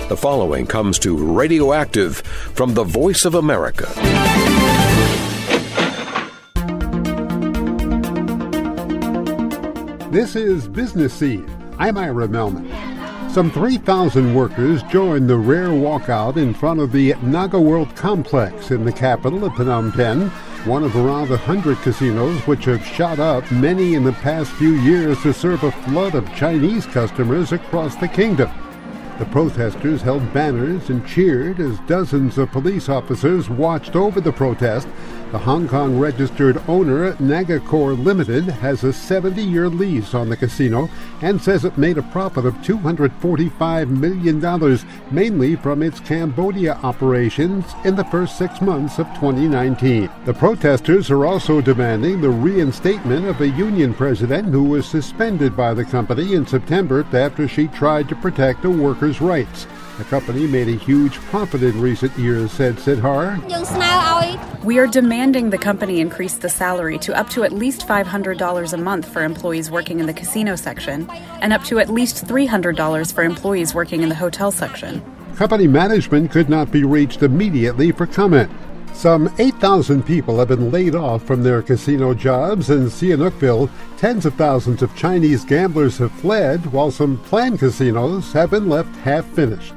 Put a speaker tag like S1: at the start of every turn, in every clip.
S1: The following comes to Radioactive from the Voice of America.
S2: This is Business Scene. I'm Ira Melman. Some 3,000 workers joined the rare walkout in front of the Naga World Complex in the capital of Phnom Penh, one of around 100 casinos which have shot up, many in the past few years, to serve a flood of Chinese customers across the kingdom. The protesters held banners and cheered as dozens of police officers watched over the protest. The Hong Kong-registered owner, Nagacor Limited, has a 70-year lease on the casino and says it made a profit of $245 million, mainly from its Cambodia operations in the first 6 months of 2019. The protesters are also demanding the reinstatement of a union president who was suspended by the company in September after she tried to protect a worker's rights. The company made a huge profit in recent years, said Sidhar.
S3: We are demanding the company increase the salary to up to at least $500 a month for employees working in the casino section and up to at least $300 for employees working in the hotel section.
S2: Company management could not be reached immediately for comment. Some 8,000 people have been laid off from their casino jobs in Sihanoukville. Tens of thousands of Chinese gamblers have fled, while some planned casinos have been left half-finished.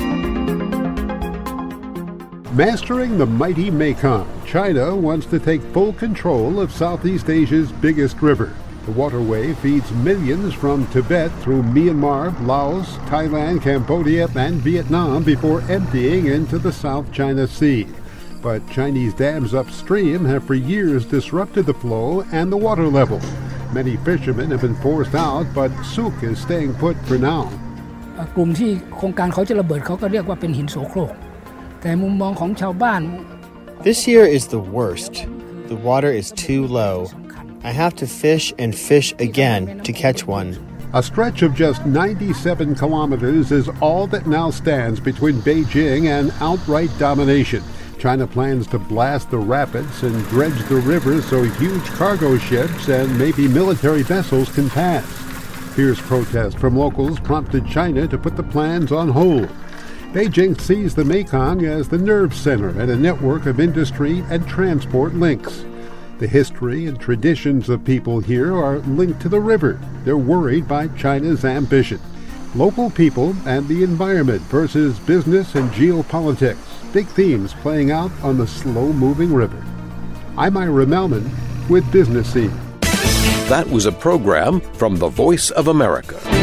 S2: Mastering the mighty Mekong, China wants to take full control of Southeast Asia's biggest river. The waterway feeds millions from Tibet through Myanmar, Laos, Thailand, Cambodia, and Vietnam before emptying into the South China Sea. But Chinese dams upstream have for years disrupted the flow and the water level. Many fishermen have been forced out, but Suk is staying put for now.
S4: กลุ่มที่โครงการเขาจะระเบิดเขาก็เรียกว่าเป็นหินโสโครกแต่มุมมองของชาวบ้าน
S5: This year is the worst. The water is too low. I have to fish and fish again to catch one.
S2: A stretch of just 97 kilometers is all that now stands between Beijing and outright domination. China plans to blast the rapids and dredge the river so huge cargo ships and maybe military vessels can pass. Fierce protest from locals prompted China to put the plans on hold. Beijing sees the Mekong as the nerve center and a network of industry and transport links. The history and traditions of people here are linked to the river. They're worried by China's ambition. Local people and the environment versus business and geopolitics. Big themes playing out on the slow-moving river. I'm Ira Melman with Business Scene.
S1: That was a program from the Voice of America.